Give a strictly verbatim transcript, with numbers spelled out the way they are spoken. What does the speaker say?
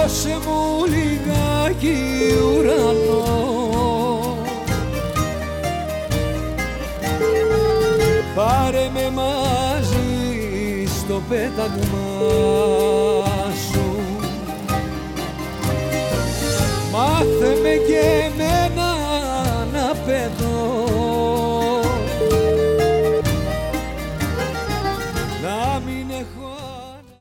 δώσε μου λιγάκι ουρανό, πάρε με μαζί στο πέταγμα σου, μάθε με και με